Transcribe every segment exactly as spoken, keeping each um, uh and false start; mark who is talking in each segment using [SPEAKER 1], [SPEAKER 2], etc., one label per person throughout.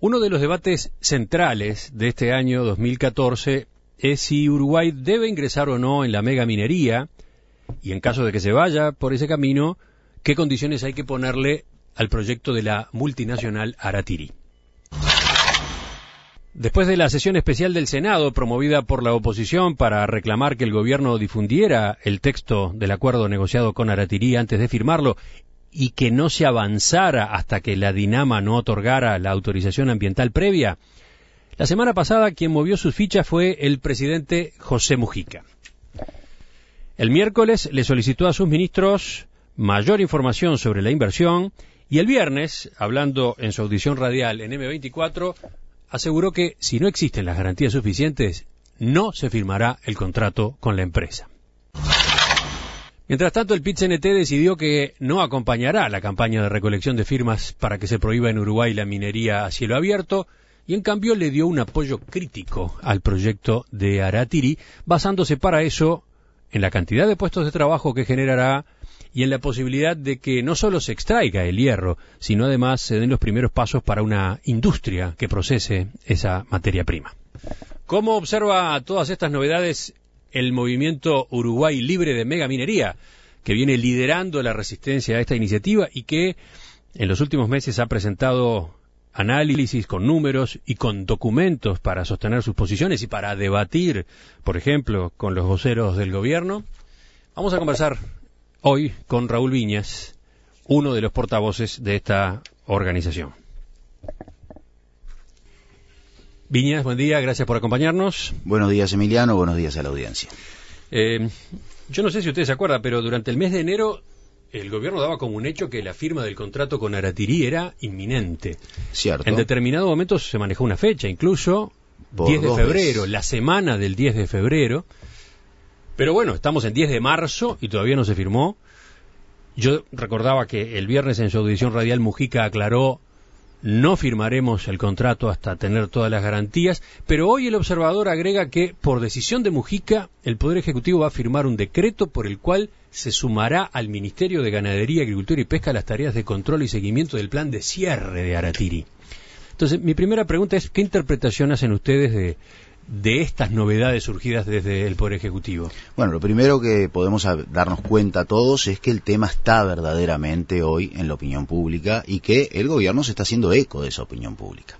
[SPEAKER 1] Uno de los debates centrales de este año dos mil catorce es si Uruguay debe ingresar o no en la megaminería y, en caso de que se vaya por ese camino, qué condiciones hay que ponerle al proyecto de la multinacional Aratiri. Después de la sesión especial del Senado promovida por la oposición para reclamar que el gobierno difundiera el texto del acuerdo negociado con Aratiri antes de firmarlo y que no se avanzara hasta que la Dinama no otorgara la autorización ambiental previa, la semana pasada quien movió sus fichas fue el presidente José Mujica. El miércoles le solicitó a sus ministros mayor información sobre la inversión y el viernes, hablando en su audición radial en eme veinticuatro, aseguró que si no existen las garantías suficientes, no se firmará el contrato con la empresa. Mientras tanto, el P I T C N T decidió que no acompañará la campaña de recolección de firmas para que se prohíba en Uruguay la minería a cielo abierto y en cambio le dio un apoyo crítico al proyecto de Aratiri, basándose para eso en la cantidad de puestos de trabajo que generará y en la posibilidad de que no solo se extraiga el hierro, sino además se den los primeros pasos para una industria que procese esa materia prima. ¿Cómo observa todas estas novedades el movimiento Uruguay Libre de Megaminería, que viene liderando la resistencia a esta iniciativa y que en los últimos meses ha presentado análisis con números y con documentos para sostener sus posiciones y para debatir, por ejemplo, con los voceros del gobierno? Vamos a conversar hoy con Raúl Viñas, uno de los portavoces de esta organización. Viñas, buen día, gracias por acompañarnos.
[SPEAKER 2] Buenos días, Emiliano, buenos días a la audiencia.
[SPEAKER 1] Eh, yo no sé si usted se acuerda, pero durante el mes de enero el gobierno daba como un hecho que la firma del contrato con Aratiri era inminente.
[SPEAKER 2] Cierto.
[SPEAKER 1] En determinado momento se manejó una fecha, incluso
[SPEAKER 2] Por
[SPEAKER 1] diez de febrero,
[SPEAKER 2] veces.
[SPEAKER 1] la semana del diez de febrero. Pero bueno, estamos en diez de marzo y todavía no se firmó. Yo recordaba que el viernes en su audición radial Mujica aclaró: no firmaremos el contrato hasta tener todas las garantías, pero hoy el observador agrega que, por decisión de Mujica, el Poder Ejecutivo va a firmar un decreto por el cual se sumará al Ministerio de Ganadería, Agricultura y Pesca las tareas de control y seguimiento del plan de cierre de Aratiri. Entonces, mi primera pregunta es, ¿qué interpretación hacen ustedes de, de estas novedades surgidas desde el Poder Ejecutivo?
[SPEAKER 2] Bueno, lo primero que podemos darnos cuenta todos es que el tema está verdaderamente hoy en la opinión pública y que el gobierno se está haciendo eco de esa opinión pública.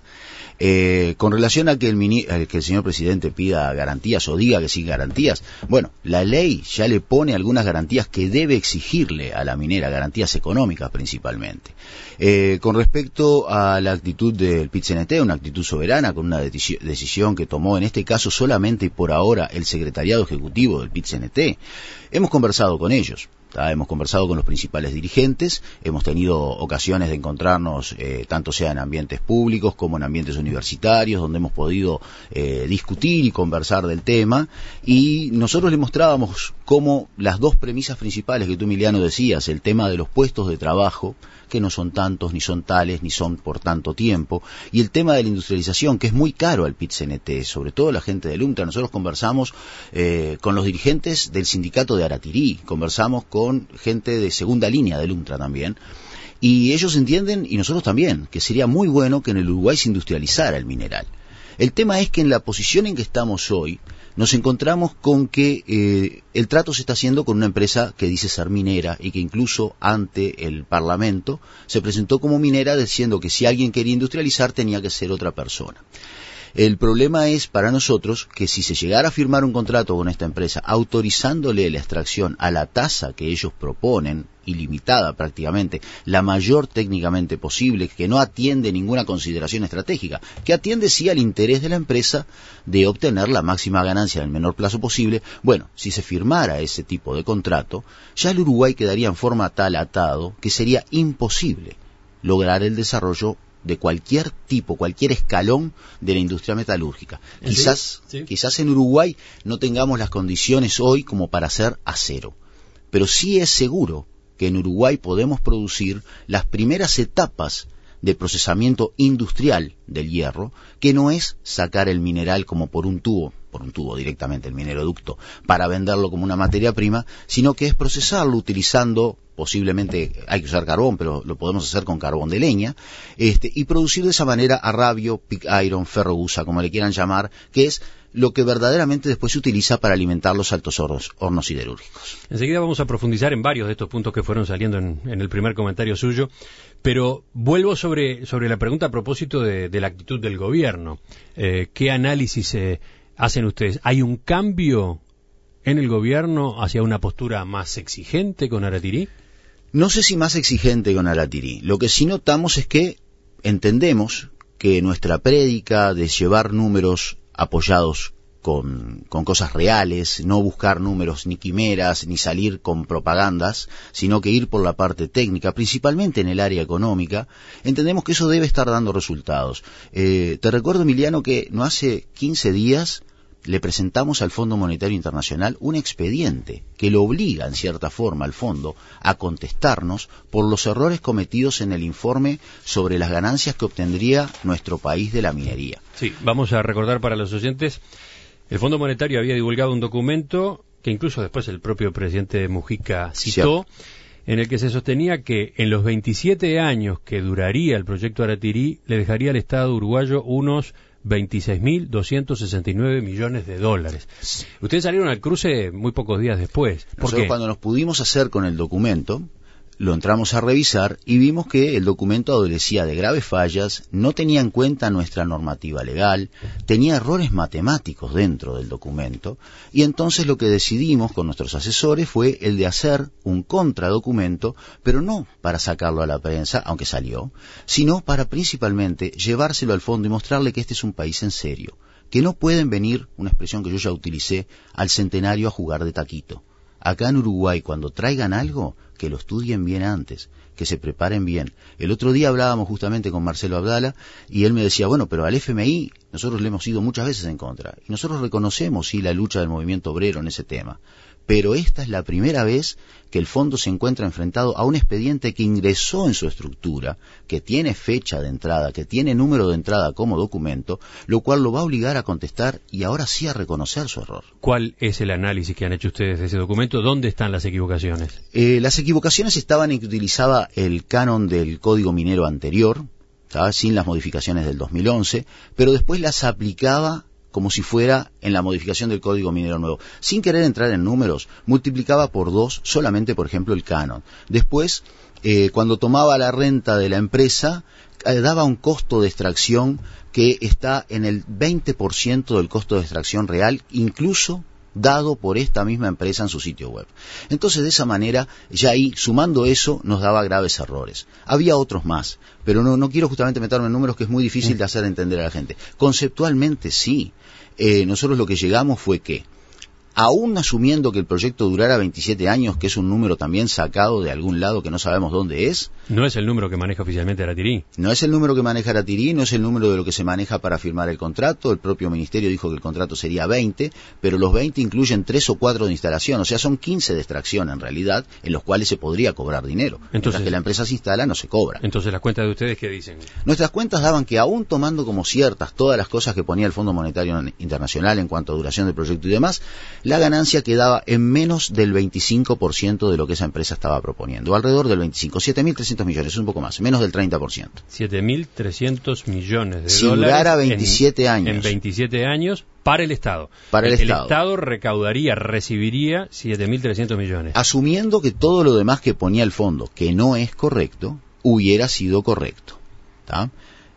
[SPEAKER 2] Eh, con relación a que el, mini, a que el señor presidente pida garantías o diga que sí garantías, bueno, la ley ya le pone algunas garantías que debe exigirle a la minera, garantías económicas principalmente. Eh, con respecto a la actitud del P I T C N T, una actitud soberana con una deci- decisión que tomó en este caso solamente y por ahora el secretariado ejecutivo del P I T C N T, hemos conversado con ellos. Hemos conversado con los principales dirigentes, hemos tenido ocasiones de encontrarnos, eh, tanto sea en ambientes públicos como en ambientes universitarios, donde hemos podido eh, discutir y conversar del tema, y nosotros le mostrábamos cómo las dos premisas principales que tú, Emiliano, decías, el tema de los puestos de trabajo, que no son tantos, ni son tales, ni son por tanto tiempo, y el tema de la industrialización, que es muy caro al P I T C N T, sobre todo la gente del UNTRA. Nosotros conversamos eh, con los dirigentes del sindicato de Aratiri, conversamos con gente de segunda línea del UNTRA también, y ellos entienden, y nosotros también, que sería muy bueno que en el Uruguay se industrializara el mineral. El tema es que en la posición en que estamos hoy, nos encontramos con que eh, el trato se está haciendo con una empresa que dice ser minera y que incluso ante el Parlamento se presentó como minera, diciendo que si alguien quería industrializar tenía que ser otra persona. El problema es para nosotros que si se llegara a firmar un contrato con esta empresa autorizándole la extracción a la tasa que ellos proponen, ilimitada prácticamente, la mayor técnicamente posible, que no atiende ninguna consideración estratégica, que atiende sí al interés de la empresa de obtener la máxima ganancia en el menor plazo posible, bueno, si se firmara ese tipo de contrato, ya el Uruguay quedaría en forma tal atado que sería imposible lograr el desarrollo de cualquier tipo, cualquier escalón de la industria metalúrgica. ¿Sí? Quizás, sí. quizás en Uruguay no tengamos las condiciones hoy como para hacer acero, pero sí es seguro que en Uruguay podemos producir las primeras etapas de procesamiento industrial del hierro, que no es sacar el mineral como por un tubo, por un tubo directamente el mineroducto, para venderlo como una materia prima, sino que es procesarlo utilizando, posiblemente hay que usar carbón, pero lo podemos hacer con carbón de leña, este, y producir de esa manera arrabio, pig iron, ferrogusa, como le quieran llamar, que es lo que verdaderamente después se utiliza para alimentar los altos hornos, hornos siderúrgicos.
[SPEAKER 1] Enseguida vamos a profundizar en varios de estos puntos que fueron saliendo en, en el primer comentario suyo, pero vuelvo sobre, sobre la pregunta a propósito de, de la actitud del gobierno. Eh, ¿Qué análisis eh, hacen ustedes? ¿Hay un cambio en el gobierno hacia una postura más exigente con Aratirí?
[SPEAKER 2] No sé si más exigente con Aratirí. Lo que sí notamos es que entendemos que nuestra prédica de llevar números apoyados con, con cosas reales, no buscar números ni quimeras, ni salir con propagandas, sino que ir por la parte técnica, principalmente en el área económica, entendemos que eso debe estar dando resultados. Eh, te recuerdo, Emiliano, que no hace quince días le presentamos al Fondo Monetario Internacional un expediente que lo obliga, en cierta forma, al fondo a contestarnos por los errores cometidos en el informe sobre las ganancias que obtendría nuestro país de la minería.
[SPEAKER 1] Sí, vamos a recordar para los oyentes, el Fondo Monetario había divulgado un documento que incluso después el propio presidente Mujica citó, ¿cierto?, en el que se sostenía que en los veintisiete años que duraría el proyecto Aratirí le dejaría al Estado uruguayo unos veintiséis mil doscientos sesenta y nueve millones de dólares. Ustedes salieron al cruce muy pocos días después. ¿Por
[SPEAKER 2] Nosotros
[SPEAKER 1] qué?
[SPEAKER 2] Cuando nos pudimos hacer con el documento, lo entramos a revisar y vimos que el documento adolecía de graves fallas, no tenía en cuenta nuestra normativa legal, tenía errores matemáticos dentro del documento, y entonces lo que decidimos con nuestros asesores fue el de hacer un contradocumento, pero no para sacarlo a la prensa, aunque salió, sino para principalmente llevárselo al fondo y mostrarle que este es un país en serio, que no pueden venir, una expresión que yo ya utilicé, al centenario a jugar de taquito. Acá en Uruguay, cuando traigan algo, que lo estudien bien antes, que se preparen bien. El otro día hablábamos justamente con Marcelo Abdala y él me decía, bueno, pero al F M I nosotros le hemos ido muchas veces en contra. Y nosotros reconocemos, sí, la lucha del movimiento obrero en ese tema. Pero esta es la primera vez que el fondo se encuentra enfrentado a un expediente que ingresó en su estructura, que tiene fecha de entrada, que tiene número de entrada como documento, lo cual lo va a obligar a contestar y ahora sí a reconocer su error.
[SPEAKER 1] ¿Cuál es el análisis que han hecho ustedes de ese documento? ¿Dónde están las equivocaciones?
[SPEAKER 2] Eh, las equivocaciones estaban en que utilizaba el canon del Código Minero anterior, ¿sabes?, sin las modificaciones del dos mil once, pero después las aplicaba como si fuera en la modificación del Código Minero nuevo. Sin querer entrar en números, multiplicaba por dos solamente, por ejemplo, el canon. Después, eh, cuando tomaba la renta de la empresa, eh, daba un costo de extracción que está en el veinte por ciento del costo de extracción real, incluso dado por esta misma empresa en su sitio web. Entonces, de esa manera, ya ahí, sumando eso, nos daba graves errores. Había otros más, pero no, no quiero justamente meterme en números, que es muy difícil de hacer entender a la gente. Conceptualmente, sí. Eh, nosotros lo que llegamos fue que, aún asumiendo que el proyecto durara veintisiete años, que es un número también sacado de algún lado que no sabemos dónde es.
[SPEAKER 1] No es el número que maneja oficialmente Aratirí.
[SPEAKER 2] No es el número que maneja Aratirí, no es el número de lo que se maneja para firmar el contrato. El propio ministerio dijo que el contrato sería veinte, pero los veinte incluyen tres o cuatro de instalación, o sea, son quince de extracción en realidad, en los cuales se podría cobrar dinero.
[SPEAKER 1] Entonces,
[SPEAKER 2] mientras que la empresa se instala, no se cobra.
[SPEAKER 1] Entonces, ¿las cuentas de ustedes qué dicen?
[SPEAKER 2] Nuestras cuentas daban que, aún tomando como ciertas todas las cosas que ponía el Fondo Monetario Internacional en cuanto a duración del proyecto y demás, la ganancia quedaba en menos del veinticinco por ciento de lo que esa empresa estaba proponiendo, alrededor del veinticinco, siete mil trescientos millones, un poco más, menos del treinta por ciento.
[SPEAKER 1] siete mil trescientos millones de
[SPEAKER 2] si
[SPEAKER 1] dólares. Si
[SPEAKER 2] durara veintisiete
[SPEAKER 1] en,
[SPEAKER 2] años.
[SPEAKER 1] En veintisiete años para el Estado.
[SPEAKER 2] Para el,
[SPEAKER 1] el
[SPEAKER 2] Estado.
[SPEAKER 1] El Estado recaudaría, recibiría siete mil trescientos millones.
[SPEAKER 2] Asumiendo que todo lo demás que ponía el fondo, que no es correcto, hubiera sido correcto. ¿Tá?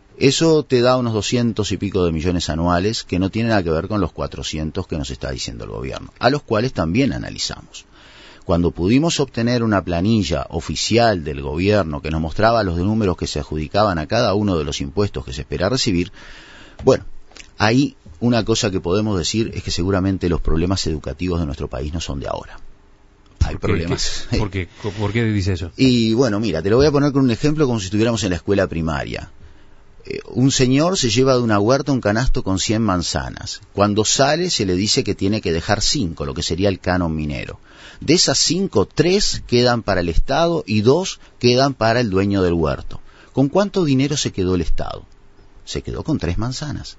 [SPEAKER 2] Eso te da unos doscientos y pico de millones anuales, que no tienen nada que ver con los cuatrocientos que nos está diciendo el gobierno, a los cuales también analizamos. Cuando pudimos obtener una planilla oficial del gobierno que nos mostraba los números que se adjudicaban a cada uno de los impuestos que se espera recibir, bueno, ahí una cosa que podemos decir es que seguramente los problemas educativos de nuestro país no son de ahora. Hay
[SPEAKER 1] ¿Por qué,
[SPEAKER 2] problemas.
[SPEAKER 1] ¿Qué, ¿por, qué, ¿Por qué dice eso?
[SPEAKER 2] Y bueno, mira, te lo voy a poner con un ejemplo como si estuviéramos en la escuela primaria. Un señor se lleva de una huerta un canasto con cien manzanas. Cuando sale se le dice que tiene que dejar cinco, lo que sería el canon minero. De esas cinco, tres quedan para el Estado y dos quedan para el dueño del huerto. ¿Con cuánto dinero se quedó el Estado? Se quedó con tres manzanas.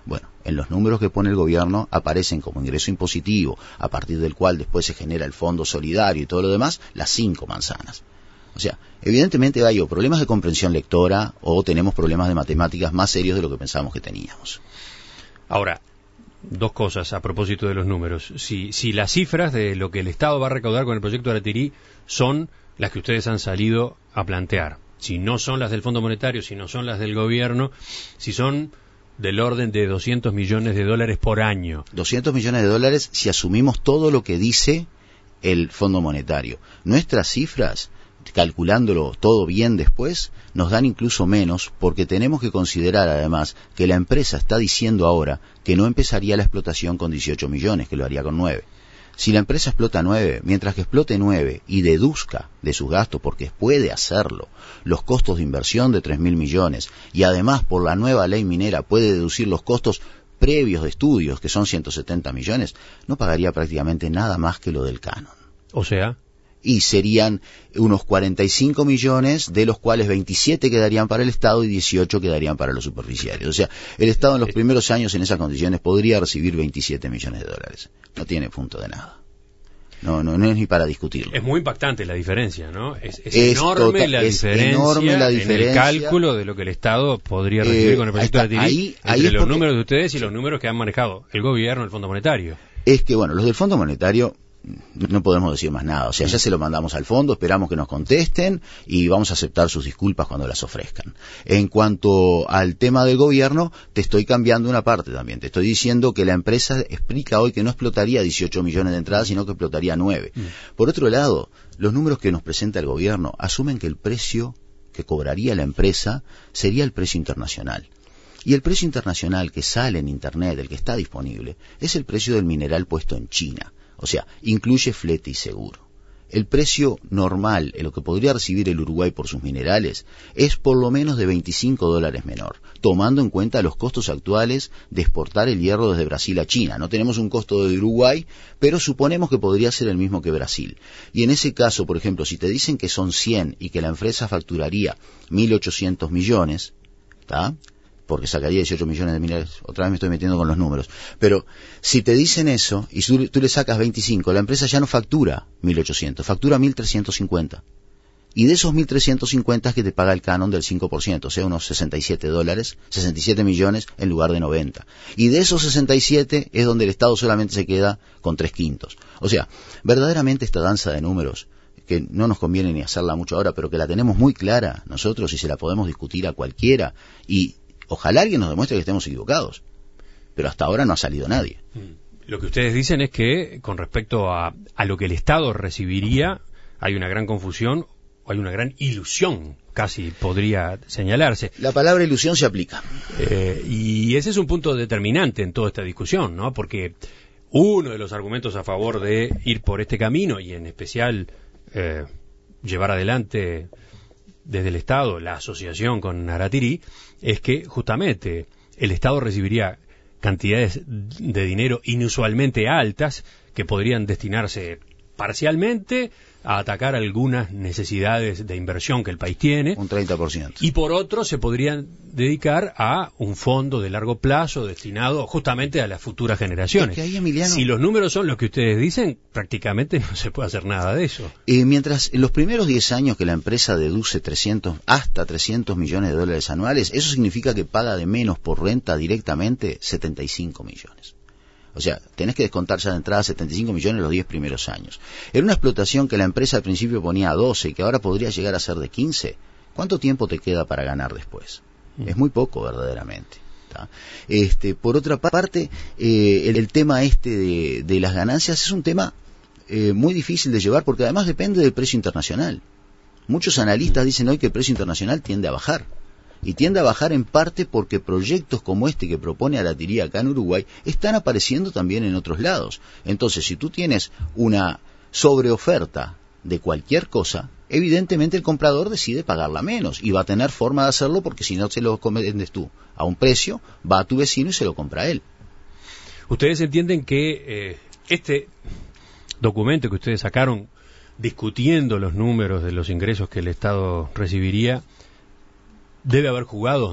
[SPEAKER 2] Bueno, en los números que pone el gobierno aparecen como ingreso impositivo, a partir del cual después se genera el fondo solidario y todo lo demás, las cinco manzanas. O sea, evidentemente hay o problemas de comprensión lectora o tenemos problemas de matemáticas más serios de lo que pensábamos que teníamos.
[SPEAKER 1] Ahora, dos cosas a propósito de los números. Si, si las cifras de lo que el Estado va a recaudar con el proyecto de Aratirí son las que ustedes han salido a plantear, si no son las del Fondo Monetario, si no son las del gobierno, si son del orden de doscientos millones de dólares por año.
[SPEAKER 2] doscientos millones de dólares si asumimos todo lo que dice el Fondo Monetario. Nuestras cifras, calculándolo todo bien después, nos dan incluso menos, porque tenemos que considerar además que la empresa está diciendo ahora que no empezaría la explotación con dieciocho millones, que lo haría con nueve. Si la empresa explota nueve, mientras que explote nueve y deduzca de sus gastos, porque puede hacerlo, los costos de inversión de tres mil millones, y además por la nueva ley minera puede deducir los costos previos de estudios, que son ciento setenta millones, no pagaría prácticamente nada más que lo del canon.
[SPEAKER 1] O sea...
[SPEAKER 2] y serían unos cuarenta y cinco millones, de los cuales veintisiete quedarían para el Estado y dieciocho quedarían para los superficiarios. O sea, el Estado en los primeros años en esas condiciones podría recibir veintisiete millones de dólares. No tiene punto de nada. No, no, no es ni para discutirlo.
[SPEAKER 1] Es muy impactante la diferencia, ¿no? Es, es,
[SPEAKER 2] es
[SPEAKER 1] enorme,
[SPEAKER 2] tota,
[SPEAKER 1] la
[SPEAKER 2] es
[SPEAKER 1] diferencia
[SPEAKER 2] enorme la diferencia
[SPEAKER 1] en el cálculo de lo que el Estado podría recibir
[SPEAKER 2] eh,
[SPEAKER 1] con el proyecto de Aratirí entre los
[SPEAKER 2] porque,
[SPEAKER 1] números de ustedes y los números que han manejado el gobierno, el Fondo Monetario.
[SPEAKER 2] Es que, bueno, los del Fondo Monetario... no podemos decir más nada, o sea, ya se lo mandamos al fondo, esperamos que nos contesten y vamos a aceptar sus disculpas cuando las ofrezcan. En cuanto al tema del gobierno, te estoy cambiando una parte también, te estoy diciendo que la empresa explica hoy que no explotaría dieciocho millones de entradas, sino que explotaría nueve. Mm. Por otro lado, los números que nos presenta el gobierno asumen que el precio que cobraría la empresa sería el precio internacional. Y el precio internacional que sale en Internet, el que está disponible, es el precio del mineral puesto en China. O sea, incluye flete y seguro. El precio normal en lo que podría recibir el Uruguay por sus minerales es por lo menos de veinticinco dólares menor, tomando en cuenta los costos actuales de exportar el hierro desde Brasil a China. No tenemos un costo de Uruguay, pero suponemos que podría ser el mismo que Brasil. Y en ese caso, por ejemplo, si te dicen que son cien y que la empresa facturaría mil ochocientos millones, ¿está?, porque sacaría dieciocho millones de minerales, otra vez me estoy metiendo con los números, pero si te dicen eso y tú, tú le sacas veinticinco, la empresa ya no factura mil ochocientos, factura mil trescientos cincuenta. Y de esos mil trescientos cincuenta es que te paga el canon del cinco por ciento, o sea, unos sesenta y siete dólares, sesenta y siete millones en lugar de noventa. Y de esos sesenta y siete es donde el Estado solamente se queda con tres quintos. O sea, verdaderamente esta danza de números, que no nos conviene ni hacerla mucho ahora, pero que la tenemos muy clara nosotros y se la podemos discutir a cualquiera, y ojalá alguien nos demuestre que estemos equivocados, pero hasta ahora no ha salido nadie.
[SPEAKER 1] Lo que ustedes dicen es que con respecto a, a lo que el Estado recibiría hay una gran confusión, o hay una gran ilusión, casi podría señalarse.
[SPEAKER 2] La palabra ilusión se aplica.
[SPEAKER 1] Eh, y ese es un punto determinante en toda esta discusión, ¿no? Porque uno de los argumentos a favor de ir por este camino, y en especial eh, llevar adelante desde el Estado la asociación con Aratirí, es que justamente el Estado recibiría cantidades de dinero inusualmente altas que podrían destinarse parcialmente a atacar algunas necesidades de inversión que el país tiene.
[SPEAKER 2] Un treinta por ciento.
[SPEAKER 1] Y por otro se podrían dedicar a un fondo de largo plazo destinado justamente a las futuras generaciones.
[SPEAKER 2] Es que ahí, Emiliano,
[SPEAKER 1] si los números son los que ustedes dicen, prácticamente no se puede hacer nada de eso.
[SPEAKER 2] Eh, mientras en los primeros diez años que la empresa deduce trescientos, hasta trescientos millones de dólares anuales, eso significa que paga de menos por renta directamente setenta y cinco millones. O sea, tenés que descontar ya de entrada setenta y cinco millones los diez primeros años. En una explotación que la empresa al principio ponía a doce y que ahora podría llegar a ser de quince, ¿cuánto tiempo te queda para ganar después? Mm. Es muy poco, verdaderamente. ¿tá? Este, por otra parte, eh, el, el tema este de, de las ganancias es un tema eh, muy difícil de llevar porque además depende del precio internacional. Muchos analistas dicen hoy que el precio internacional tiende a bajar. Y tiende a bajar en parte porque proyectos como este que propone Aratirí acá en Uruguay están apareciendo también en otros lados. Entonces, si tú tienes una sobreoferta de cualquier cosa, evidentemente el comprador decide pagarla menos y va a tener forma de hacerlo porque si no se lo vendes tú a un precio, va a tu vecino y se lo compra a él.
[SPEAKER 1] ¿Ustedes entienden que eh, este documento que ustedes sacaron discutiendo los números de los ingresos que el Estado recibiría debe haber jugado, debe haber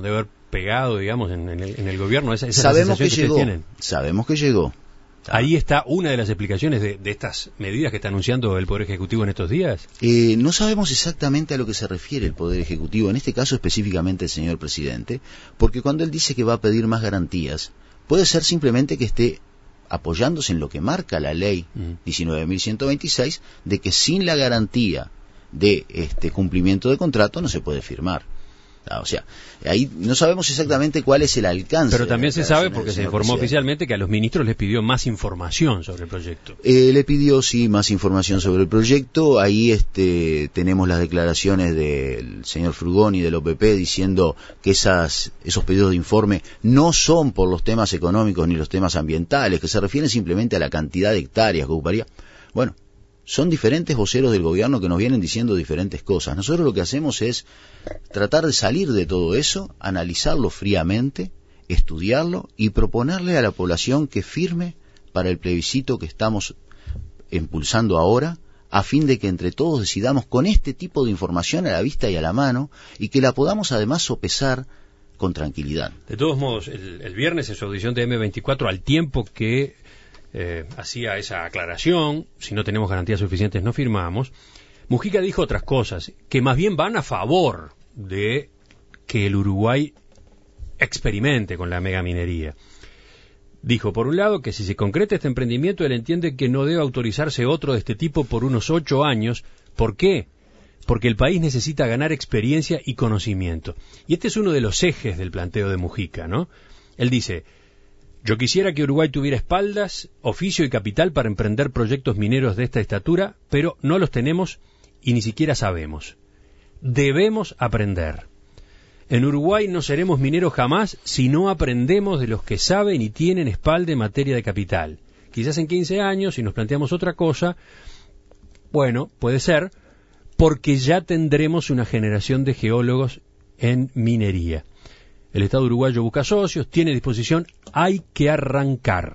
[SPEAKER 1] pegado, digamos, en, en, el, en el gobierno? ¿Esa, esa
[SPEAKER 2] sabemos que,
[SPEAKER 1] que
[SPEAKER 2] llegó,
[SPEAKER 1] tienen?
[SPEAKER 2] Sabemos que llegó.
[SPEAKER 1] Ahí está una de las explicaciones de, de estas medidas que está anunciando el Poder Ejecutivo en estos días.
[SPEAKER 2] Eh, no sabemos exactamente a lo que se refiere el Poder Ejecutivo, en este caso específicamente el señor presidente, porque cuando él dice que va a pedir más garantías, puede ser simplemente que esté apoyándose en lo que marca la ley diecinueve mil ciento veintiséis, de que sin la garantía de este cumplimiento de contrato no se puede firmar. Ah, o sea, ahí no sabemos exactamente cuál es el alcance.
[SPEAKER 1] Pero también se sabe, porque se informó oficialmente, que a los ministros les pidió más información sobre el proyecto.
[SPEAKER 2] Eh, le pidió, sí, más información sobre el proyecto. Ahí este, tenemos las declaraciones del señor Frugoni del O P P diciendo que esas, esos pedidos de informe no son por los temas económicos ni los temas ambientales, que se refieren simplemente a la cantidad de hectáreas que ocuparía. Bueno, son diferentes voceros del gobierno que nos vienen diciendo diferentes cosas. Nosotros lo que hacemos es tratar de salir de todo eso, analizarlo fríamente, estudiarlo y proponerle a la población que firme para el plebiscito que estamos impulsando ahora, a fin de que entre todos decidamos con este tipo de información a la vista y a la mano, y que la podamos además sopesar con tranquilidad.
[SPEAKER 1] De todos modos, el, el viernes en su audición de eme veinticuatro, al tiempo que Eh, hacía esa aclaración, si no tenemos garantías suficientes no firmamos, Mujica dijo otras cosas, que más bien van a favor de que el Uruguay experimente con la megaminería. Dijo, por un lado, que si se concreta este emprendimiento, él entiende que no debe autorizarse otro de este tipo por unos ocho años. ¿Por qué? Porque el país necesita ganar experiencia y conocimiento. Y este es uno de los ejes del planteo de Mujica, ¿no? Él dice: yo quisiera que Uruguay tuviera espaldas, oficio y capital para emprender proyectos mineros de esta estatura, pero no los tenemos y ni siquiera sabemos. Debemos aprender. En Uruguay no seremos mineros jamás si no aprendemos de los que saben y tienen espalda en materia de capital. Quizás en quince años, si nos planteamos otra cosa, bueno, puede ser, porque ya tendremos una generación de geólogos en minería. El Estado uruguayo busca socios, tiene disposición, hay que arrancar.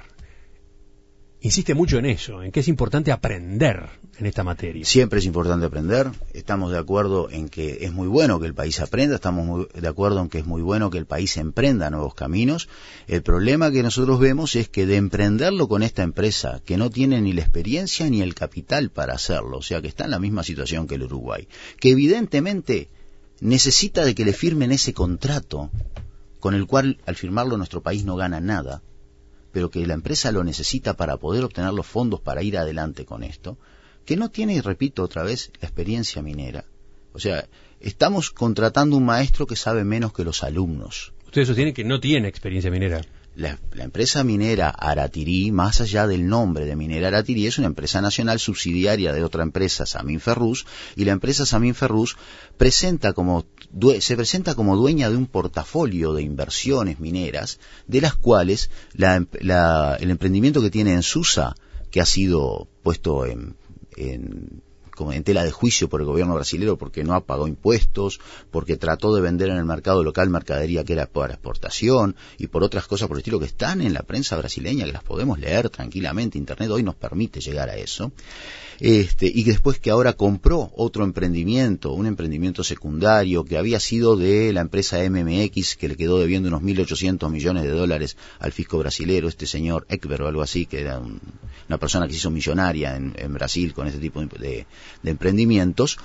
[SPEAKER 1] Insiste mucho en eso, en que es importante aprender en esta materia.
[SPEAKER 2] Siempre es importante aprender, estamos de acuerdo en que es muy bueno que el país aprenda, estamos muy de acuerdo en que es muy bueno que el país emprenda nuevos caminos. El problema que nosotros vemos es que de emprenderlo con esta empresa, que no tiene ni la experiencia ni el capital para hacerlo, o sea que está en la misma situación que el Uruguay, que evidentemente necesita de que le firmen ese contrato, con el cual al firmarlo nuestro país no gana nada, pero que la empresa lo necesita para poder obtener los fondos para ir adelante con esto, que no tiene, repito otra vez, la experiencia minera. O sea, estamos contratando un maestro que sabe menos que los alumnos.
[SPEAKER 1] Ustedes sostienen que no tiene experiencia minera.
[SPEAKER 2] La, la empresa minera Aratirí, más allá del nombre de Minera Aratirí, es una empresa nacional subsidiaria de otra empresa, Samín Ferrús, y la empresa Samín Ferrús presenta como, se presenta como dueña de un portafolio de inversiones mineras, de las cuales la, la, el emprendimiento que tiene en Susa, que ha sido puesto en, en como en tela de juicio por el gobierno brasileño porque no pagó impuestos, porque trató de vender en el mercado local mercadería que era para exportación y por otras cosas por el estilo que están en la prensa brasileña, que las podemos leer tranquilamente, Internet hoy nos permite llegar a eso, este, y que después que ahora compró otro emprendimiento, un emprendimiento secundario que había sido de la empresa M M X, que le quedó debiendo unos mil ochocientos millones de dólares al fisco brasilero, este señor Ekber o algo así, que era un, una persona que se hizo millonaria en, en Brasil con este tipo de de emprendimientos,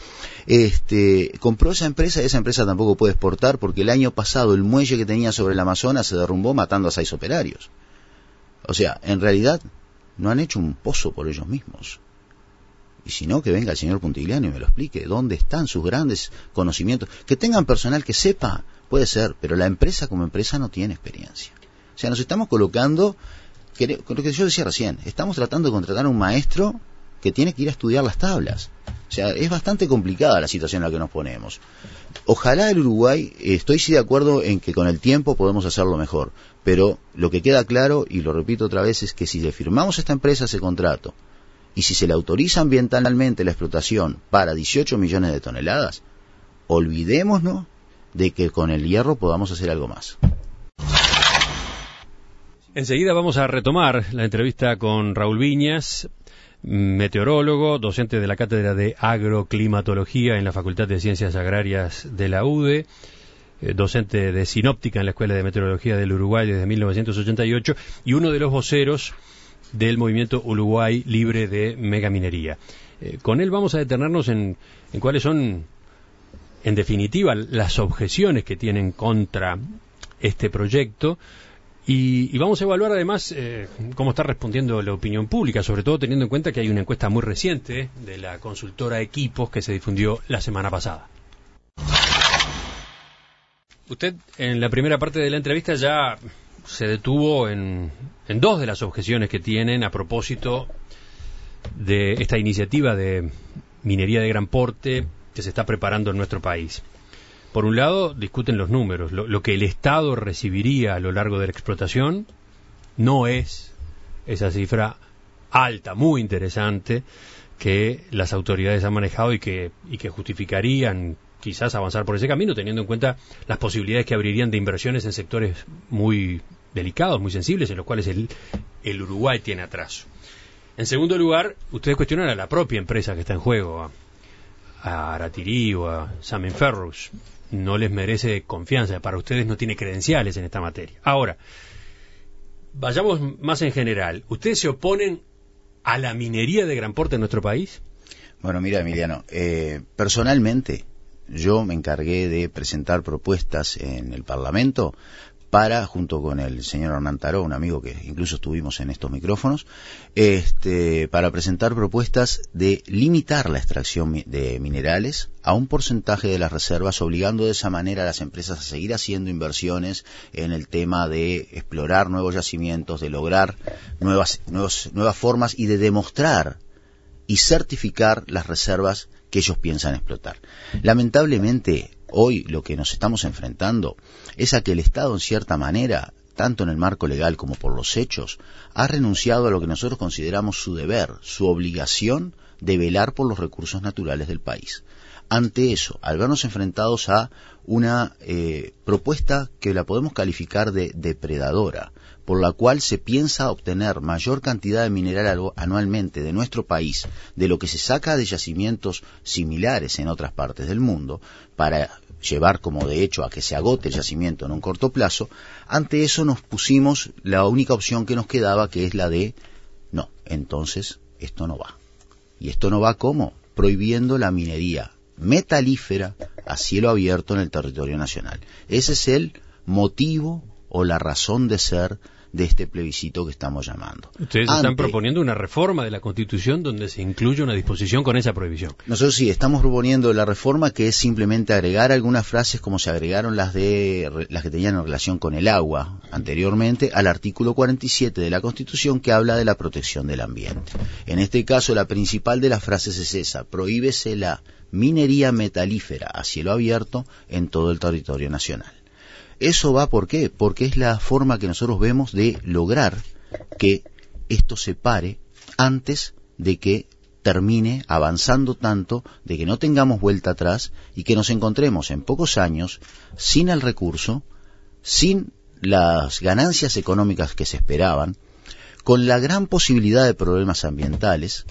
[SPEAKER 2] este, compró esa empresa y esa empresa tampoco puede exportar porque el año pasado el muelle que tenía sobre el Amazonas se derrumbó matando a seis operarios. O sea, en realidad no han hecho un pozo por ellos mismos. Y si no, que venga el señor Puntigliano y me lo explique, dónde están sus grandes conocimientos. Que tengan personal que sepa, puede ser, pero la empresa como empresa no tiene experiencia. O sea, nos estamos colocando, que, lo que yo decía recién, estamos tratando de contratar a un maestro que tiene que ir a estudiar las tablas. O sea, es bastante complicada la situación en la que nos ponemos. Ojalá el Uruguay, estoy sí de acuerdo en que con el tiempo podemos hacerlo mejor, pero lo que queda claro, y lo repito otra vez, es que si le firmamos a esta empresa ese contrato, y si se le autoriza ambientalmente la explotación para dieciocho millones de toneladas, olvidémonos de que con el hierro podamos hacer algo más.
[SPEAKER 1] Enseguida vamos a retomar la entrevista con Raúl Viñas, meteorólogo, docente de la Cátedra de Agroclimatología en la Facultad de Ciencias Agrarias de la U D E. eh, docente de sinóptica en la Escuela de Meteorología del Uruguay desde mil novecientos ochenta y ocho y uno de los voceros del movimiento Uruguay Libre de Megaminería. Eh, con él vamos a detenernos en, en cuáles son, en definitiva, las objeciones que tienen contra este proyecto. Y, y vamos a evaluar además eh, cómo está respondiendo la opinión pública, sobre todo teniendo en cuenta que hay una encuesta muy reciente de la consultora Equipos que se difundió la semana pasada. Usted en la primera parte de la entrevista ya se detuvo en, en dos de las objeciones que tienen a propósito de esta iniciativa de minería de gran porte que se está preparando en nuestro país. Por un lado, discuten los números. Lo, lo que el Estado recibiría a lo largo de la explotación no es esa cifra alta, muy interesante, que las autoridades han manejado y que, y que justificarían quizás avanzar por ese camino, teniendo en cuenta las posibilidades que abrirían de inversiones en sectores muy delicados, muy sensibles, en los cuales el, el Uruguay tiene atraso. En segundo lugar, ustedes cuestionan a la propia empresa que está en juego, a, a Aratirí o a Samin Ferrous. No les merece confianza, para ustedes no tiene credenciales en esta materia. Ahora, vayamos más en general. ¿Ustedes se oponen a la minería de gran porte en nuestro país?
[SPEAKER 2] Bueno, mira, Emiliano, eh, personalmente yo me encargué de presentar propuestas en el Parlamento para, junto con el señor Hernán Taró, un amigo que incluso estuvimos en estos micrófonos, este, para presentar propuestas de limitar la extracción de minerales a un porcentaje de las reservas, obligando de esa manera a las empresas a seguir haciendo inversiones en el tema de explorar nuevos yacimientos, de lograr nuevas, nuevos, nuevas formas y de demostrar y certificar las reservas que ellos piensan explotar. Lamentablemente, hoy lo que nos estamos enfrentando es a que el Estado, en cierta manera, tanto en el marco legal como por los hechos, ha renunciado a lo que nosotros consideramos su deber, su obligación de velar por los recursos naturales del país. Ante eso, al vernos enfrentados a una eh, propuesta que la podemos calificar de depredadora, por la cual se piensa obtener mayor cantidad de mineral anualmente de nuestro país de lo que se saca de yacimientos similares en otras partes del mundo, para llevar como de hecho a que se agote el yacimiento en un corto plazo, ante eso nos pusimos la única opción que nos quedaba, que es la de, no, entonces esto no va. ¿Y esto no va cómo? Prohibiendo la minería metalífera a cielo abierto en el territorio nacional. Ese es el motivo o la razón de ser de este plebiscito que estamos llamando.
[SPEAKER 1] Ustedes
[SPEAKER 2] Ante,
[SPEAKER 1] están proponiendo una reforma de la Constitución donde se incluye una disposición con esa prohibición.
[SPEAKER 2] Nosotros sí, estamos proponiendo la reforma, que es simplemente agregar algunas frases como se agregaron las de las que tenían en relación con el agua anteriormente al artículo cuarenta y siete de la Constitución, que habla de la protección del ambiente. En este caso, la principal de las frases es esa: prohíbese la minería metalífera a cielo abierto en todo el territorio nacional. Eso va, ¿por qué? Porque es la forma que nosotros vemos de lograr que esto se pare antes de que termine avanzando tanto, de que no tengamos vuelta atrás y que nos encontremos en pocos años sin el recurso, sin las ganancias económicas que se esperaban, con la gran posibilidad de problemas ambientales,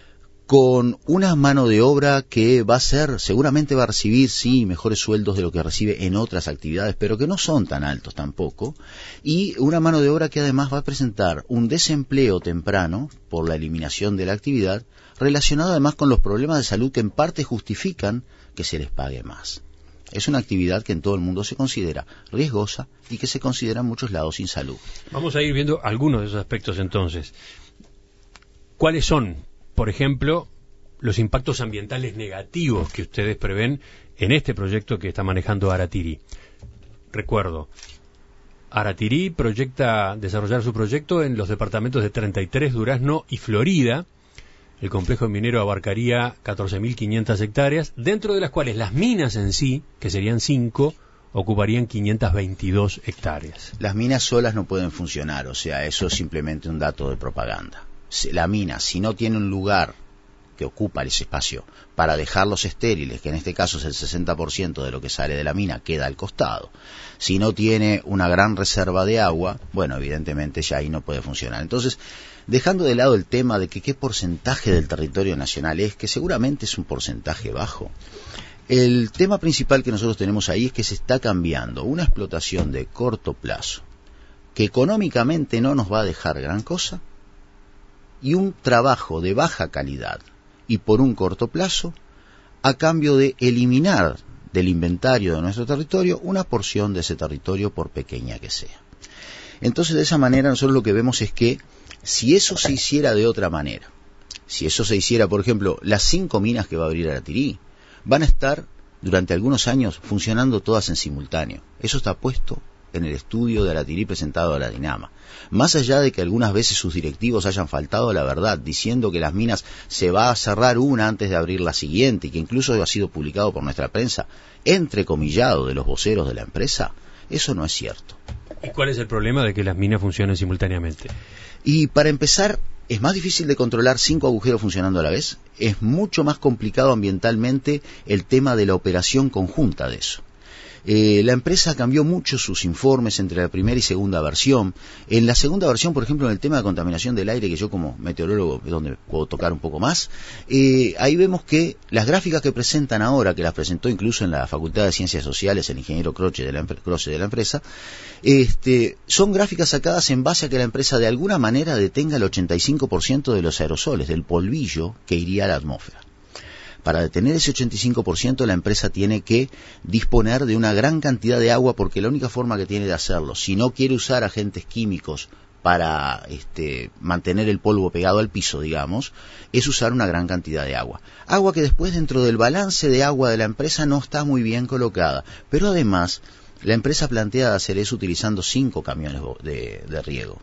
[SPEAKER 2] con una mano de obra que va a ser, seguramente va a recibir, sí, mejores sueldos de lo que recibe en otras actividades, pero que no son tan altos tampoco, y una mano de obra que además va a presentar un desempleo temprano por la eliminación de la actividad, relacionado además con los problemas de salud que en parte justifican que se les pague más. Es una actividad que en todo el mundo se considera riesgosa y que se considera en muchos lados insalubre.
[SPEAKER 1] Vamos a ir viendo algunos de esos aspectos entonces. ¿Cuáles son, por ejemplo, los impactos ambientales negativos que ustedes prevén en este proyecto que está manejando Aratirí? Recuerdo, Aratirí proyecta desarrollar su proyecto en los departamentos de treinta y tres, Durazno y Florida. El complejo minero abarcaría catorce mil quinientas hectáreas, dentro de las cuales las minas en sí, que serían cinco, ocuparían quinientas veintidós hectáreas.
[SPEAKER 2] Las minas solas no pueden funcionar, o sea, eso es simplemente un dato de propaganda. La mina, si no tiene un lugar que ocupa ese espacio para dejarlos estériles, que en este caso es el sesenta por ciento de lo que sale de la mina, queda al costado, si no tiene una gran reserva de agua, bueno, evidentemente ya ahí no puede funcionar. Entonces, dejando de lado el tema de que qué porcentaje del territorio nacional es, que seguramente es un porcentaje bajo, El tema principal que nosotros tenemos ahí es que se está cambiando una explotación de corto plazo, que económicamente no nos va a dejar gran cosa, y un trabajo de baja calidad y por un corto plazo, a cambio de eliminar del inventario de nuestro territorio una porción de ese territorio, por pequeña que sea. Entonces, de esa manera, nosotros lo que vemos es que si eso se hiciera de otra manera, si eso se hiciera, por ejemplo, las cinco minas que va a abrir Aratirí van a estar durante algunos años funcionando todas en simultáneo. Eso está puesto en el estudio de Aratirí presentado a la Dinama. Más allá de que algunas veces sus directivos hayan faltado a la verdad, diciendo que las minas se va a cerrar una antes de abrir la siguiente, y que incluso ha sido publicado por nuestra prensa, entrecomillado de los voceros de la empresa, eso no es cierto.
[SPEAKER 1] ¿Y cuál es el problema de que las minas funcionen simultáneamente?
[SPEAKER 2] Y para empezar, es más difícil de controlar cinco agujeros funcionando a la vez. Es mucho más complicado ambientalmente el tema de la operación conjunta de eso. Eh, la empresa cambió mucho sus informes entre la primera y segunda versión. En la segunda versión, por ejemplo, en el tema de contaminación del aire, que yo como meteorólogo es donde puedo tocar un poco más, eh, ahí vemos que las gráficas que presentan ahora, que las presentó incluso en la Facultad de Ciencias Sociales el ingeniero Croce de la, Croce de la empresa, este, son gráficas sacadas en base a que la empresa de alguna manera detenga el ochenta y cinco por ciento de los aerosoles, del polvillo que iría a la atmósfera. Para detener ese ochenta y cinco por ciento la empresa tiene que disponer de una gran cantidad de agua, porque la única forma que tiene de hacerlo, si no quiere usar agentes químicos para este, mantener el polvo pegado al piso, digamos, es usar una gran cantidad de agua. Agua que después dentro del balance de agua de la empresa no está muy bien colocada, pero además la empresa plantea hacer eso utilizando cinco camiones de, de riego.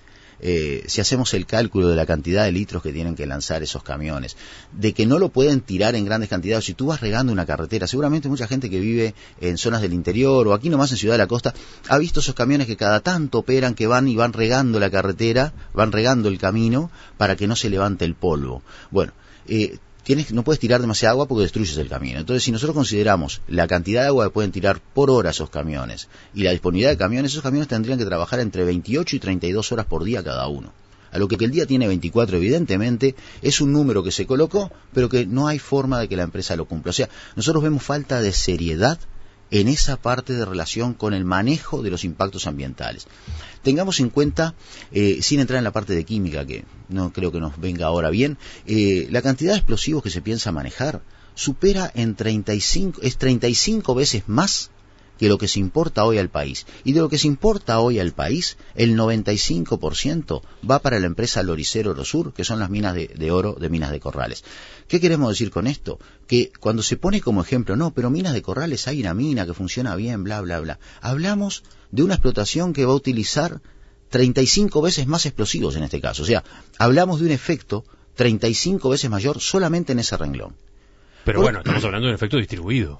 [SPEAKER 2] Eh, si hacemos el cálculo de la cantidad de litros que tienen que lanzar esos camiones, de que no lo pueden tirar en grandes cantidades, si tú vas regando una carretera, seguramente mucha gente que vive en zonas del interior o aquí nomás en Ciudad de la Costa, ha visto esos camiones que cada tanto operan, que van y van regando la carretera, van regando el camino para que no se levante el polvo. Bueno, eh, Tienes, no puedes tirar demasiada agua porque destruyes el camino. Entonces, si nosotros consideramos la cantidad de agua que pueden tirar por hora esos camiones y la disponibilidad de camiones, esos camiones tendrían que trabajar entre veintiocho y treinta y dos horas por día cada uno. A lo que, que el día tiene veinticuatro, evidentemente, es un número que se colocó, pero que no hay forma de que la empresa lo cumpla. O sea, nosotros vemos falta de seriedad en esa parte de relación con el manejo de los impactos ambientales. Tengamos en cuenta, eh, sin entrar en la parte de química, que no creo que nos venga ahora bien, eh, la cantidad de explosivos que se piensa manejar supera en treinta y cinco, es treinta y cinco veces más que lo que se importa hoy al país. Y de lo que se importa hoy al país, el noventa y cinco por ciento va para la empresa Loricero Orosur, que son las minas de, de oro de Minas de Corrales. ¿Qué queremos decir con esto? Que cuando se pone como ejemplo, no, pero Minas de Corrales hay una mina que funciona bien, bla, bla, bla. Hablamos de una explotación que va a utilizar treinta y cinco veces más explosivos en este caso. O sea, hablamos de un efecto treinta y cinco veces mayor solamente en ese renglón.
[SPEAKER 1] Pero Por... bueno, estamos hablando de un efecto distribuido.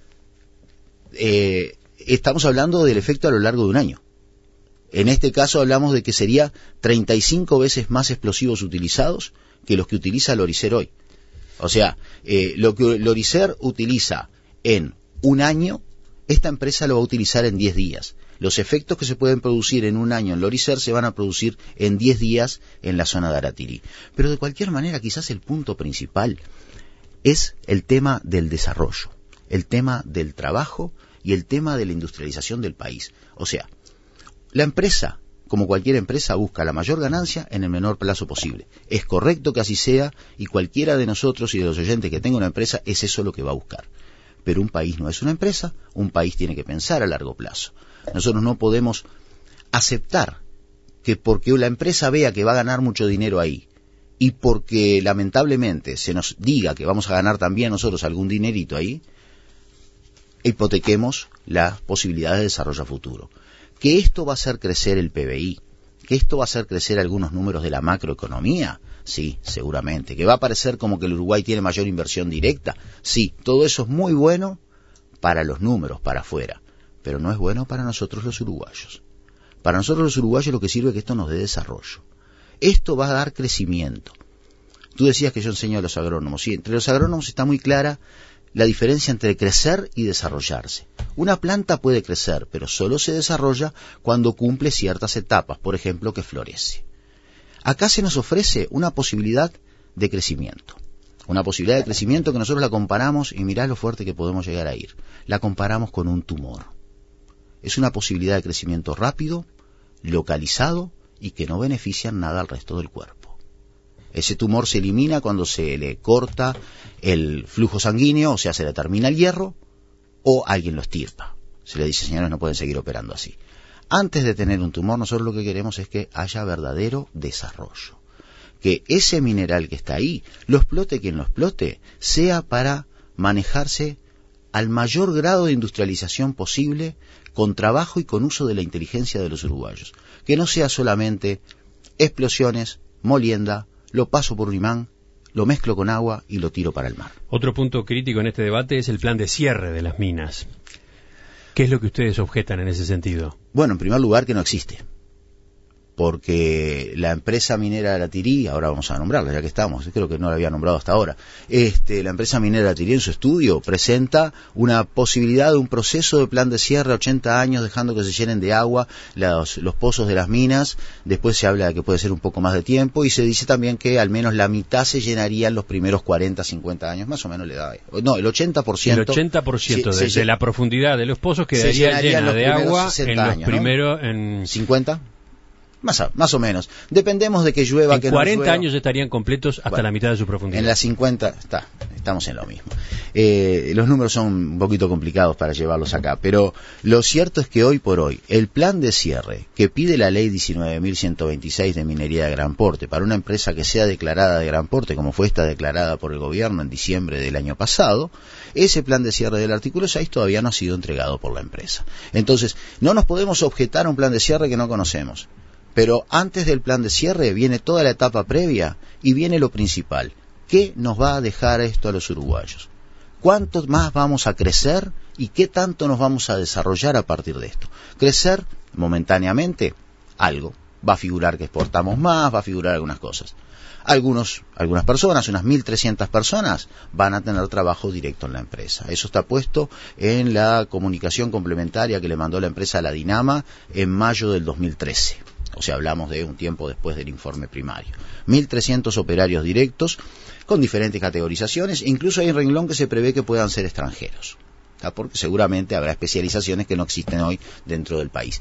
[SPEAKER 2] Eh, estamos hablando del efecto a lo largo de un año. En este caso hablamos de que sería treinta y cinco veces más explosivos utilizados que los que utiliza Loricer hoy. O sea, eh, lo que Loricer utiliza en un año, esta empresa lo va a utilizar en diez días. Los efectos que se pueden producir en un año en Loricer se van a producir en diez días en la zona de Aratirí. Pero de cualquier manera, quizás el punto principal es el tema del desarrollo, el tema del trabajo y el tema de la industrialización del país. O sea, la empresa, como cualquier empresa, busca la mayor ganancia en el menor plazo posible. Es correcto que así sea, y cualquiera de nosotros y de los oyentes que tenga una empresa es eso lo que va a buscar. Pero un país no es una empresa, un país tiene que pensar a largo plazo. Nosotros no podemos aceptar que porque la empresa vea que va a ganar mucho dinero ahí, y porque lamentablemente se nos diga que vamos a ganar también nosotros algún dinerito ahí, hipotequemos las posibilidades de desarrollo a futuro. Que esto va a hacer crecer el P B I, que esto va a hacer crecer algunos números de la macroeconomía, sí, seguramente. Que va a parecer como que el Uruguay tiene mayor inversión directa, sí, todo eso es muy bueno para los números, para afuera, pero no es bueno para nosotros los uruguayos. Para nosotros los uruguayos lo que sirve es que esto nos dé desarrollo. Esto va a dar crecimiento. Tú decías que yo enseño a los agrónomos, sí, entre los agrónomos está muy clara la diferencia entre crecer y desarrollarse. Una planta puede crecer, pero solo se desarrolla cuando cumple ciertas etapas, por ejemplo, que florece. Acá se nos ofrece una posibilidad de crecimiento. Una posibilidad de crecimiento que nosotros la comparamos, y mirá lo fuerte que podemos llegar a ir, la comparamos con un tumor. Es una posibilidad de crecimiento rápido, localizado y que no beneficia en nada al resto del cuerpo. Ese tumor se elimina cuando se le corta el flujo sanguíneo, o sea, se le termina el hierro, o alguien lo estirpa. Se le dice, señores, no pueden seguir operando así. Antes de tener un tumor, nosotros lo que queremos es que haya verdadero desarrollo. Que ese mineral que está ahí, lo explote quien lo explote, sea para manejarse al mayor grado de industrialización posible, con trabajo y con uso de la inteligencia de los uruguayos. Que no sea solamente explosiones, molienda, lo paso por un imán, lo mezclo con agua y lo tiro para el mar.
[SPEAKER 1] Otro punto crítico en este debate es el plan de cierre de las minas. ¿Qué es lo que ustedes objetan en ese sentido?
[SPEAKER 2] Bueno, en primer lugar, que no existe. Porque la empresa minera Aratirí, ahora vamos a nombrarla ya que estamos, creo que no la había nombrado hasta ahora, este, la empresa minera Aratirí en su estudio presenta una posibilidad de un proceso de plan de cierre a ochenta años, dejando que se llenen de agua los, los pozos de las minas. Después se habla de que puede ser un poco más de tiempo, y se dice también que al menos la mitad se llenaría en los primeros cuarenta, cincuenta años, más o menos le da, no, el ochenta por ciento.
[SPEAKER 1] El ochenta por ciento
[SPEAKER 2] se,
[SPEAKER 1] de,
[SPEAKER 2] se,
[SPEAKER 1] de la profundidad de los pozos quedaría llena de agua en los
[SPEAKER 2] años,
[SPEAKER 1] primeros,
[SPEAKER 2] ¿no?
[SPEAKER 1] en
[SPEAKER 2] cincuenta. Más, más o menos. Dependemos de que llueva,
[SPEAKER 1] en
[SPEAKER 2] que
[SPEAKER 1] cuarenta
[SPEAKER 2] no llueva.
[SPEAKER 1] Años estarían completos hasta bueno, la mitad de su profundidad.
[SPEAKER 2] En las cincuenta, está, estamos en lo mismo. Eh, los números son un poquito complicados para llevarlos acá, pero lo cierto es que hoy por hoy, el plan de cierre que pide la ley diecinueve mil ciento veintiséis de minería de gran porte, para una empresa que sea declarada de gran porte, como fue esta declarada por el gobierno en diciembre del año pasado, ese plan de cierre del artículo seis todavía no ha sido entregado por la empresa. Entonces, no nos podemos objetar a un plan de cierre que no conocemos. Pero antes del plan de cierre viene toda la etapa previa y viene lo principal. ¿Qué nos va a dejar esto a los uruguayos? ¿Cuánto más vamos a crecer y qué tanto nos vamos a desarrollar a partir de esto? Crecer momentáneamente, algo. Va a figurar que exportamos más, va a figurar algunas cosas. Algunos, algunas personas, unas mil trescientas personas, van a tener trabajo directo en la empresa. Eso está puesto en la comunicación complementaria que le mandó la empresa a la Dinama en mayo del dos mil trece. O sea, hablamos de un tiempo después del informe primario. mil trescientos operarios directos con diferentes categorizaciones. Incluso hay un renglón que se prevé que puedan ser extranjeros, ¿tá? Porque seguramente habrá especializaciones que no existen hoy dentro del país.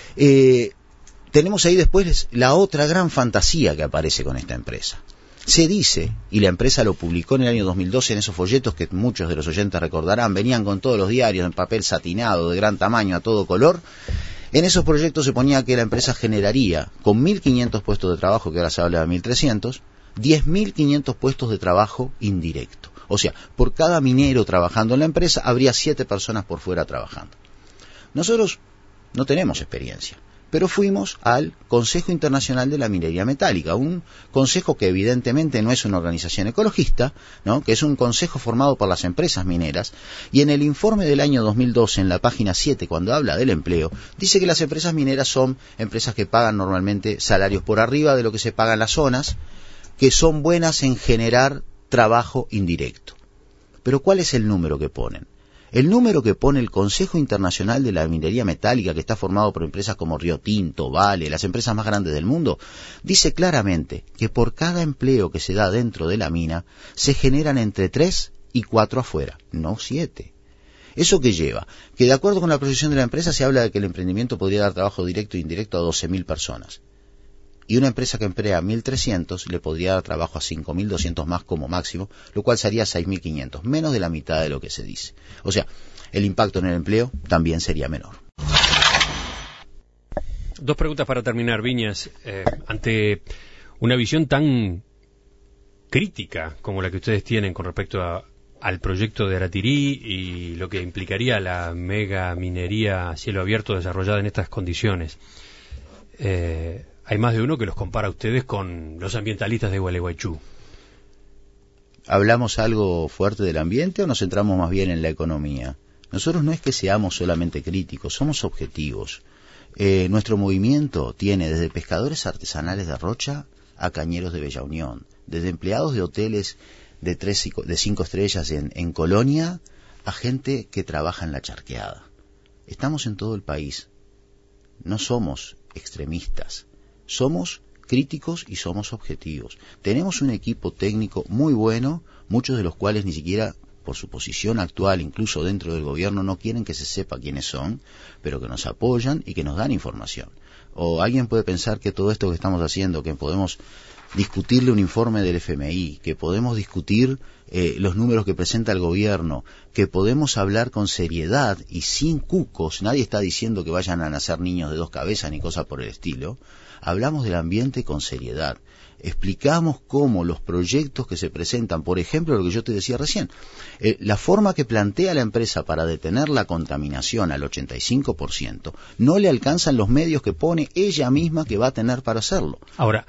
[SPEAKER 2] Eh, tenemos ahí después la otra gran fantasía que aparece con esta empresa. Se dice, y la empresa lo publicó en el año dos mil doce en esos folletos que muchos de los oyentes recordarán, venían con todos los diarios en papel satinado de gran tamaño a todo color. En esos proyectos se ponía que la empresa generaría, con mil quinientos puestos de trabajo, que ahora se habla de mil trescientos, diez mil quinientos puestos de trabajo indirecto. O sea, por cada minero trabajando en la empresa, habría siete personas por fuera trabajando. Nosotros no tenemos experiencia, pero fuimos al Consejo Internacional de la Minería Metálica, un consejo que evidentemente no es una organización ecologista, ¿no? Que es un consejo formado por las empresas mineras, y en el informe del año dos mil doce, en la página siete, cuando habla del empleo, dice que las empresas mineras son empresas que pagan normalmente salarios por arriba de lo que se paga en las zonas, que son buenas en generar trabajo indirecto. Pero ¿cuál es el número que ponen? El número que pone el Consejo Internacional de la Minería Metálica, que está formado por empresas como Río Tinto, Vale, las empresas más grandes del mundo, dice claramente que por cada empleo que se da dentro de la mina, se generan entre tres y cuatro afuera, no siete. ¿Eso qué lleva? Que de acuerdo con la proyección de la empresa se habla de que el emprendimiento podría dar trabajo directo e indirecto a doce mil personas. Y una empresa que emplea mil trescientos le podría dar trabajo a cinco mil doscientos más como máximo, lo cual sería seis mil quinientos, menos de la mitad de lo que se dice. O sea, el impacto en el empleo también sería menor.
[SPEAKER 1] Dos preguntas para terminar, Viñas. Eh, ante una visión tan crítica como la que ustedes tienen con respecto a, al proyecto de Aratirí y lo que implicaría la mega minería a cielo abierto desarrollada en estas condiciones, eh, hay más de uno que los compara a ustedes con los ambientalistas de Gualeguaychú.
[SPEAKER 2] ¿Hablamos algo fuerte del ambiente o nos centramos más bien en la economía? Nosotros no es que seamos solamente críticos, somos objetivos. Eh, nuestro movimiento tiene desde pescadores artesanales de Rocha a cañeros de Bella Unión, desde empleados de hoteles de, tres, de cinco estrellas en, en Colonia a gente que trabaja en la charqueada. Estamos en todo el país. No somos extremistas. Somos críticos y somos objetivos. Tenemos un equipo técnico muy bueno, muchos de los cuales ni siquiera por su posición actual, incluso dentro del gobierno, no quieren que se sepa quiénes son, pero que nos apoyan y que nos dan información. O alguien puede pensar que todo esto que estamos haciendo, que podemos discutirle un informe del F M I, que podemos discutir eh, los números que presenta el gobierno, que podemos hablar con seriedad y sin cucos, nadie está diciendo que vayan a nacer niños de dos cabezas ni cosas por el estilo, hablamos del ambiente con seriedad. Explicamos cómo los proyectos que se presentan, por ejemplo, lo que yo te decía recién, eh, la forma que plantea la empresa para detener la contaminación al ochenta y cinco por ciento, no le alcanzan los medios que pone ella misma que va a tener para hacerlo.
[SPEAKER 1] Ahora,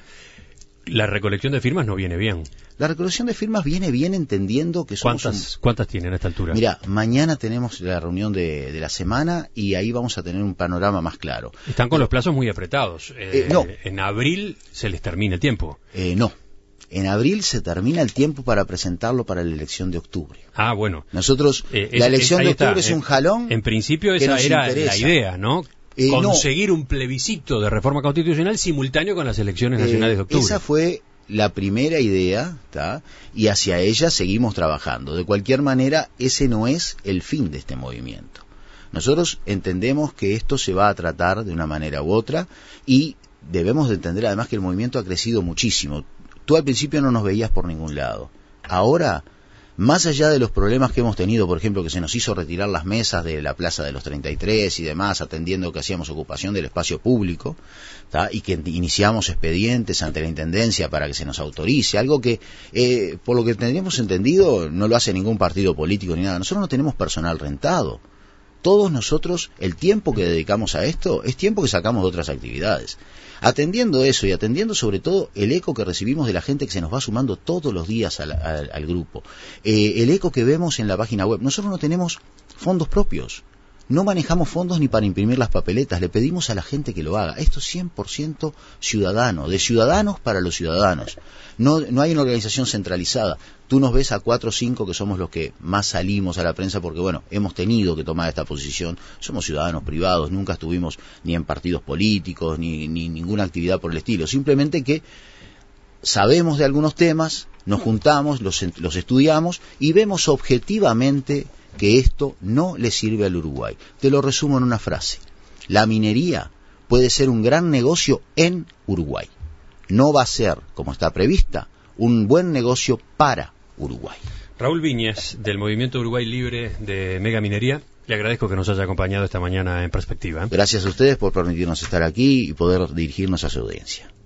[SPEAKER 1] la recolección de firmas no viene bien.
[SPEAKER 2] La recolección de firmas viene bien entendiendo que somos...
[SPEAKER 1] ¿Cuántas,
[SPEAKER 2] un...
[SPEAKER 1] ¿Cuántas tienen a esta altura?
[SPEAKER 2] Mira, mañana tenemos la reunión de, de la semana y ahí vamos a tener un panorama más claro.
[SPEAKER 1] Están con eh, los plazos muy apretados. Eh,
[SPEAKER 2] eh, no.
[SPEAKER 1] En abril se les termina el tiempo.
[SPEAKER 2] Eh, no. En abril se termina el tiempo para presentarlo para la elección de octubre.
[SPEAKER 1] Ah, bueno.
[SPEAKER 2] Nosotros, eh,
[SPEAKER 1] es,
[SPEAKER 2] la elección
[SPEAKER 1] es,
[SPEAKER 2] de octubre
[SPEAKER 1] está.
[SPEAKER 2] es un jalón.
[SPEAKER 1] En principio esa era
[SPEAKER 2] interesa.
[SPEAKER 1] la idea, ¿no?
[SPEAKER 2] Eh,
[SPEAKER 1] Conseguir
[SPEAKER 2] no.
[SPEAKER 1] un plebiscito de reforma constitucional simultáneo con las elecciones nacionales
[SPEAKER 2] eh,
[SPEAKER 1] de octubre.
[SPEAKER 2] Esa fue la primera idea, ¿tá? Y hacia ella seguimos trabajando. De cualquier manera, ese no es el fin de este movimiento. Nosotros entendemos que esto se va a tratar de una manera u otra y debemos de entender además que el movimiento ha crecido muchísimo. Tú al principio no nos veías por ningún lado. Ahora, más allá de los problemas que hemos tenido, por ejemplo, que se nos hizo retirar las mesas de la Plaza de los treinta y tres y demás, atendiendo que hacíamos ocupación del espacio público, ¿tá? Y que iniciamos expedientes ante la Intendencia para que se nos autorice, algo que, eh, por lo que tendríamos entendido, no lo hace ningún partido político ni nada. Nosotros no tenemos personal rentado. Todos nosotros, el tiempo que dedicamos a esto es tiempo que sacamos de otras actividades. Atendiendo eso y atendiendo sobre todo el eco que recibimos de la gente que se nos va sumando todos los días al, al, al grupo, eh, el eco que vemos en la página web. Nosotros no tenemos fondos propios, no manejamos fondos ni para imprimir las papeletas, le pedimos a la gente que lo haga. Esto es cien por ciento ciudadano, de ciudadanos para los ciudadanos. No, no hay una organización centralizada. Tú nos ves a cuatro o cinco que somos los que más salimos a la prensa porque, bueno, hemos tenido que tomar esta posición. Somos ciudadanos privados, nunca estuvimos ni en partidos políticos, ni, ni ninguna actividad por el estilo. Simplemente que sabemos de algunos temas, nos juntamos, los, los estudiamos y vemos objetivamente que esto no le sirve al Uruguay. Te lo resumo en una frase. La minería puede ser un gran negocio en Uruguay. No va a ser, como está prevista, un buen negocio para Uruguay.
[SPEAKER 1] Raúl Viñas, del Movimiento Uruguay Libre de Mega Minería, le agradezco que nos haya acompañado esta mañana en Perspectiva.
[SPEAKER 2] Gracias a ustedes por permitirnos estar aquí y poder dirigirnos a su audiencia.